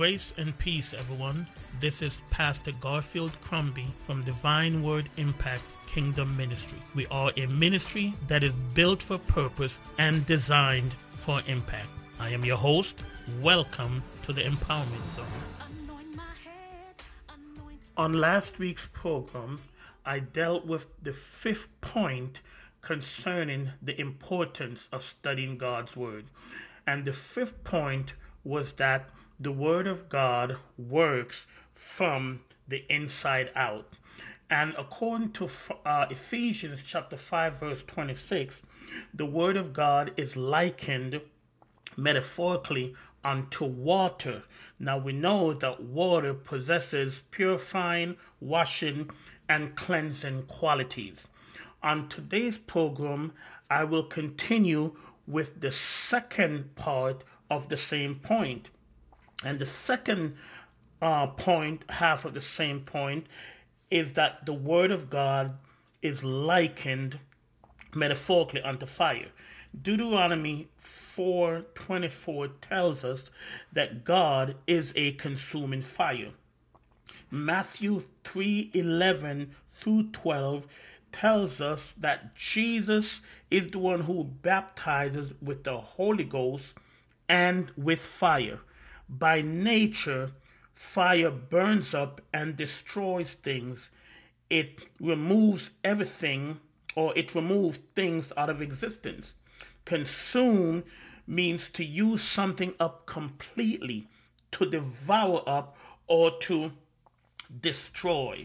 Grace and peace, everyone. This is Pastor Garfield Crombie from Divine Word Impact Kingdom Ministry. We are a ministry that is built for purpose and designed for impact. I am your host. Welcome to the Empowerment Zone. On last week's program, I dealt with the fifth point concerning the importance of studying God's Word. And the fifth point was that the Word of God works from the inside out. And according to Ephesians chapter 5, verse 26, the Word of God is likened metaphorically unto water. Now we know that water possesses purifying, washing, and cleansing qualities. On today's program, I will continue with the second part of the same point. And the second point, half of the same point, is that the Word of God is likened metaphorically unto fire. Deuteronomy 4:24 tells us that God is a consuming fire. Matthew 3:11 through 12 tells us that Jesus is the one who baptizes with the Holy Ghost and with fire. By nature, fire burns up and destroys things. It removes everything, or it removes things out of existence. Consume means to use something up completely, to devour up, or to destroy.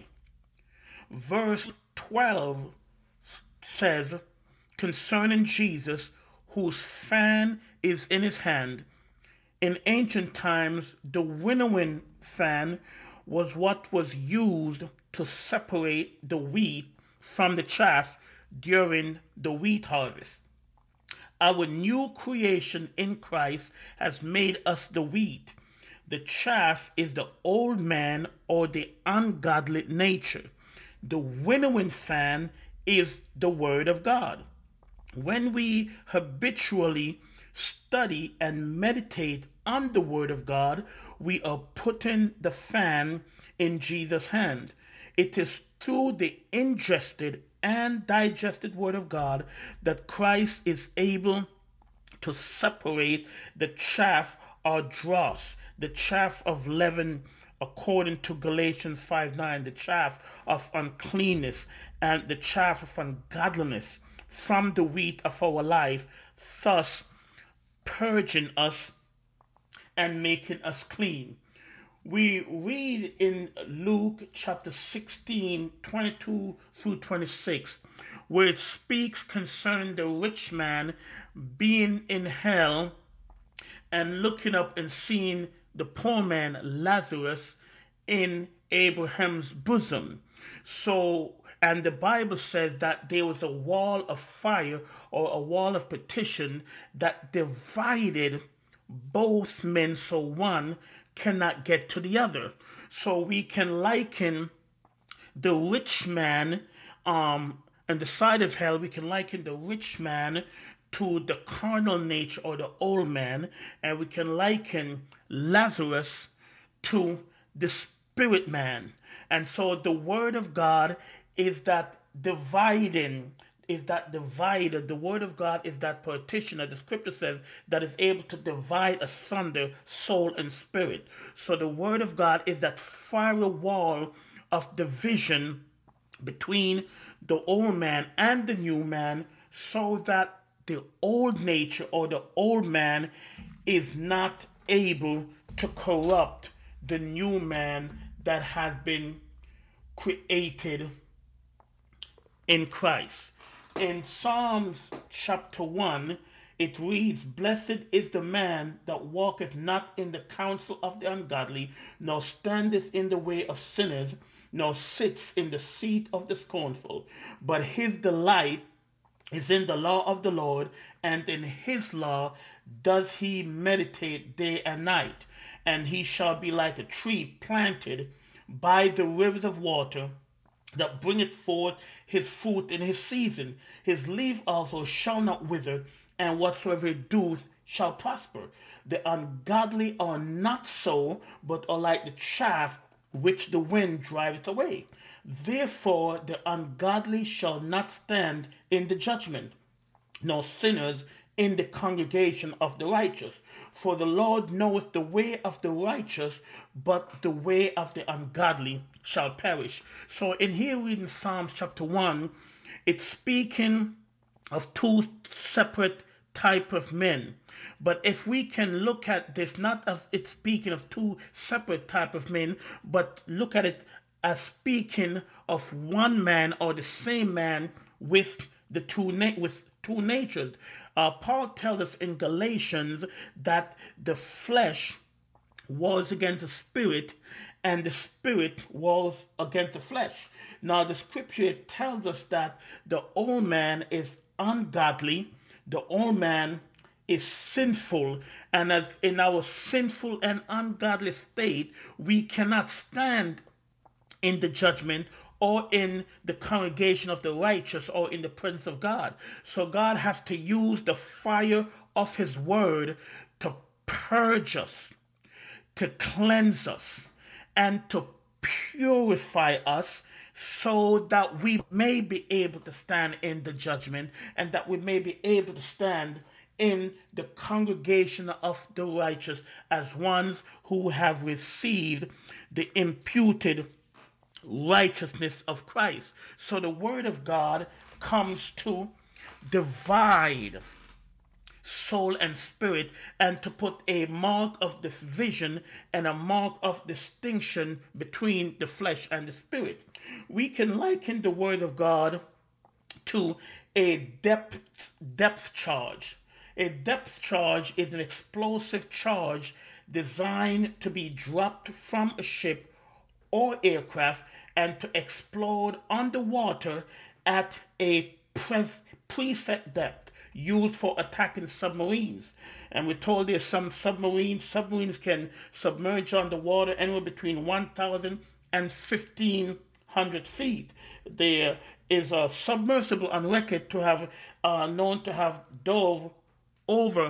Verse 12 says concerning Jesus, whose fan is in his hand. In ancient times, the winnowing fan was what was used to separate the wheat from the chaff during the wheat harvest. Our new creation in Christ has made us the wheat. The chaff is the old man or the ungodly nature. The winnowing fan is the Word of God. When we habitually study and meditate on the Word of God, we are putting the fan in Jesus' hand. It is through the ingested and digested Word of God that Christ is able to separate the chaff or dross, the chaff of leaven, according to Galatians 5:9, the chaff of uncleanness and the chaff of ungodliness from the wheat of our life, thus purging us and making us clean. We read in Luke chapter 16, 22 through 26, where it speaks concerning the rich man being in hell and looking up and seeing the poor man Lazarus in Abraham's bosom. And the Bible says that there was a wall of fire or a wall of petition that divided both men, so one cannot get to the other. So we can liken the rich man on the side of hell, we can liken the rich man to the carnal nature or the old man, and we can liken Lazarus to the spirit man. And so the Word of God is that dividing, is that divider. The Word of God is that partitioner, the scripture says, that is able to divide asunder soul and spirit. So the Word of God is that fiery wall of division between the old man and the new man, so that the old nature or the old man is not able to corrupt the new man that has been created in Christ. In Psalms chapter 1, it reads, "Blessed is the man that walketh not in the counsel of the ungodly, nor standeth in the way of sinners, nor sits in the seat of the scornful. But his delight is in the law of the Lord, and in his law does he meditate day and night. And he shall be like a tree planted by the rivers of water, that bringeth forth his fruit in his season. His leaf also shall not wither, and whatsoever he doeth, shall prosper. The ungodly are not so, but are like the chaff which the wind driveth away. Therefore the ungodly shall not stand in the judgment, nor sinners in the congregation of the righteous. For the Lord knoweth the way of the righteous, but the way of the ungodly shall perish. So in here reading Psalms chapter 1, it's speaking of two separate type of men. But if we can look at this not as it's speaking of two separate type of men, but look at it as speaking of one man or the same man with the with two natures. Paul tells us in Galatians that the flesh wars against the spirit and the spirit wars against the flesh. Now the scripture tells us that the old man is ungodly, the old man is sinful, and as in our sinful and ungodly state, we cannot stand in the judgment or in the congregation of the righteous or in the presence of God. So God has to use the fire of his word to purge us, to cleanse us, and to purify us so that we may be able to stand in the judgment and that we may be able to stand in the congregation of the righteous as ones who have received the imputed righteousness of Christ. So the word of God comes to divide soul and spirit and to put a mark of division and a mark of distinction between the flesh and the spirit. We can liken the word of God to a depth charge. A depth charge is an explosive charge designed to be dropped from a ship or aircraft and to explode underwater at a preset depth used for attacking submarines. And we're told there's some submarines can submerge underwater anywhere between 1,000 and 1,500 feet. There is a submersible on record to have known to have dove over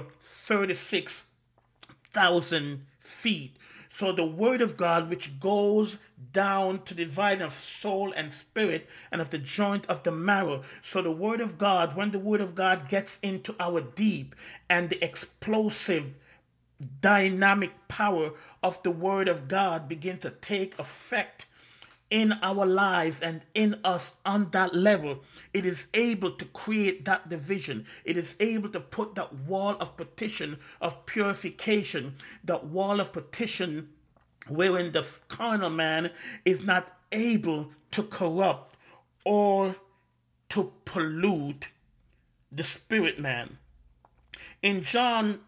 36,000 feet. So the word of God, which goes down to the dividing of soul and spirit and of the joint of the marrow. So the word of God, when the word of God gets into our deep and the explosive dynamic power of the word of God begin to take effect in our lives and in us on that level, it is able to create that division. It is able to put that wall of partition, of purification, that wall of partition wherein the carnal man is not able to corrupt or to pollute the spirit man. In John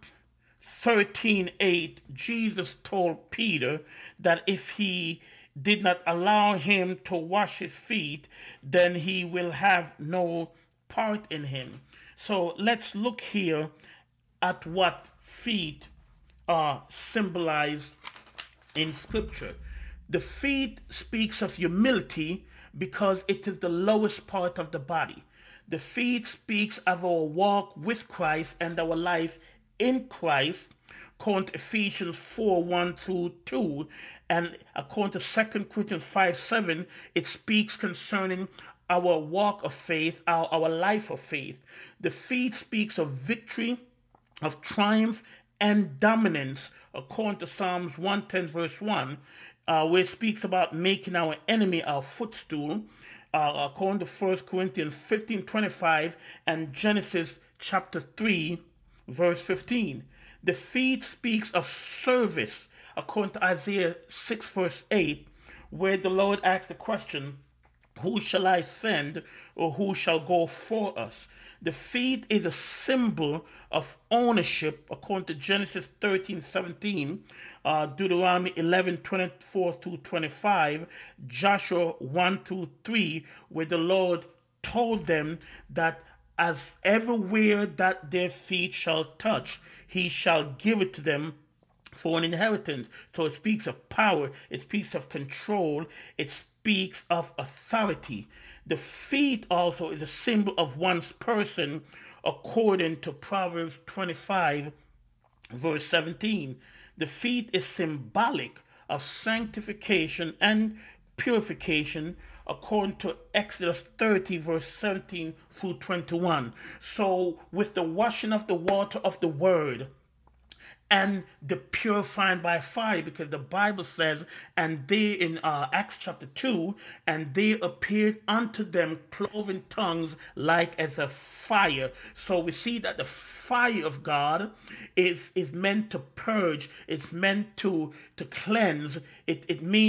13:8, Jesus told Peter that if he did not allow him to wash his feet, then he will have no part in him. So let's look here at what feet are symbolized in scripture. The feet speaks of humility because it is the lowest part of the body. The feet speaks of our walk with Christ and our life in Christ, according to Ephesians 4:1-2, and according to 2 Corinthians 5:7, it speaks concerning our walk of faith, our life of faith. The feet speaks of victory, of triumph, and dominance, according to Psalms 110:1, where it speaks about making our enemy our footstool, according to 1 Corinthians 15:25 and Genesis chapter 3, verse 15. The feet speaks of service, according to Isaiah 6, verse 8, where the Lord asks the question, who shall I send, or who shall go for us? The feet is a symbol of ownership, according to Genesis 13:17, Deuteronomy 11:24-25, Joshua 1-3, where the Lord told them that as everywhere that their feet shall touch, he shall give it to them for an inheritance. So it speaks of power, it speaks of control, it speaks of authority. The feet also is a symbol of one's person, according to Proverbs 25 Verse 17, the feet is symbolic of sanctification and purification according to Exodus 30 verse 17 through 21. So with the washing of the water of the word and the purifying by fire, because the Bible says, and they in Acts chapter 2, and they appeared unto them cloven tongues like as a fire. So we see that the fire of God is meant to purge, it's meant to cleanse, it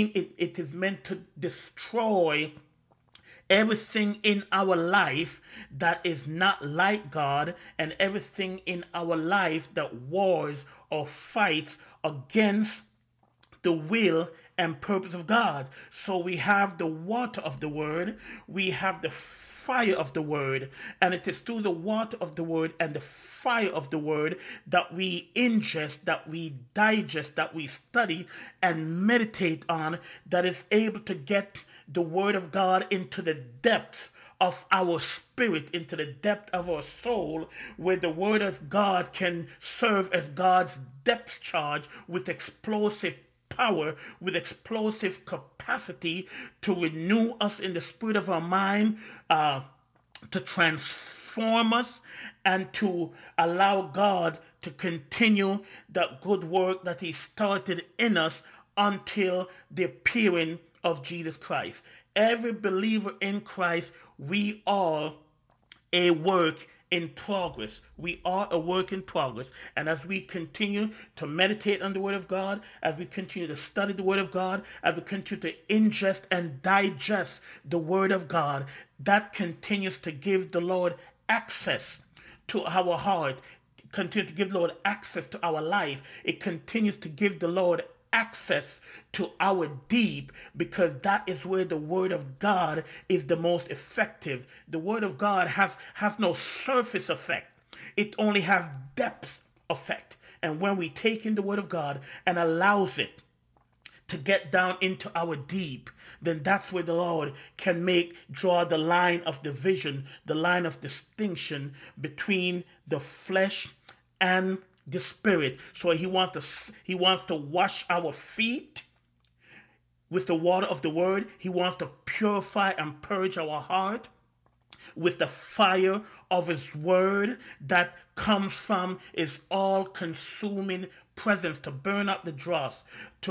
is meant to destroy everything in our life that is not like God, and everything in our life that wars or fights against the will and purpose of God. So we have the water of the word, we have the fire of the word, and it is through the water of the word and the fire of the word that we ingest, that we digest, that we study and meditate on, that is able to get the word of God into the depths of our spirit, into the depth of our soul, where the word of God can serve as God's depth charge with explosive power, with explosive capacity to renew us in the spirit of our mind, to transform us, and to allow God to continue that good work that he started in us until the appearing of Jesus Christ. Every believer in Christ, we are a work in progress. We are a work in progress. And as we continue to meditate on the Word of God, as we continue to study the Word of God, as we continue to ingest and digest the Word of God, that continues to give the Lord access to our heart, continue to give the Lord access to our life. It continues to give the Lord access to our deep, because that is where the word of God is the most effective. The word of God has no surface effect. It only has depth effect. And when we take in the word of God and allows it to get down into our deep, then that's where the Lord can draw the line of division, the line of distinction between the flesh and the spirit. So he wants to wash our feet with the water of the word. He wants to purify and purge our heart with the fire of his word that comes from his all-consuming presence, to burn up the dross,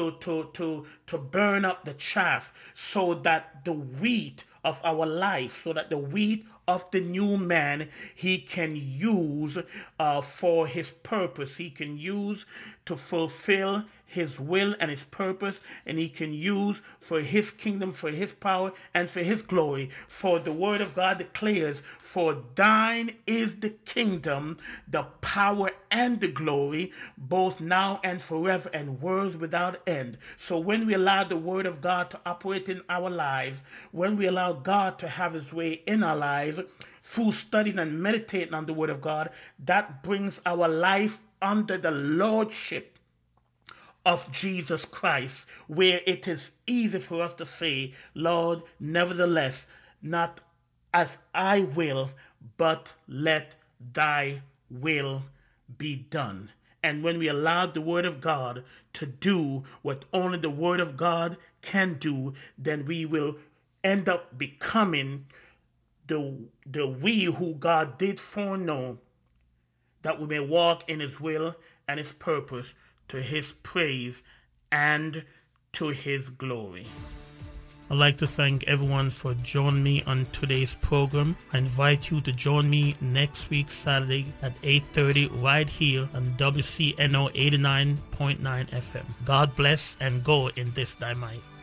to burn up the chaff, so that the wheat of our life, so that the wheat of the new man he can use for his purpose. He can use to fulfill his will and his purpose, and he can use for his kingdom, for his power, and for his glory. For the word of God declares, for thine is the kingdom, the power, and the glory, both now and forever, and worlds without end. So when we allow the word of God to operate in our lives, when we allow God to have his way in our lives, through studying and meditating on the word of God, that brings our life under the lordship of Jesus Christ, where it is easy for us to say, Lord, nevertheless, not as I will, but let thy will be done. And when we allow the word of God to do what only the word of God can do, then we will end up becoming the we who God did foreknow, that we may walk in his will and his purpose, to his praise and to his glory. I'd like to thank everyone for joining me on today's program. I invite you to join me next week, Saturday at 8:30, right here on WCNO 89.9 FM. God bless, and go in this thy might.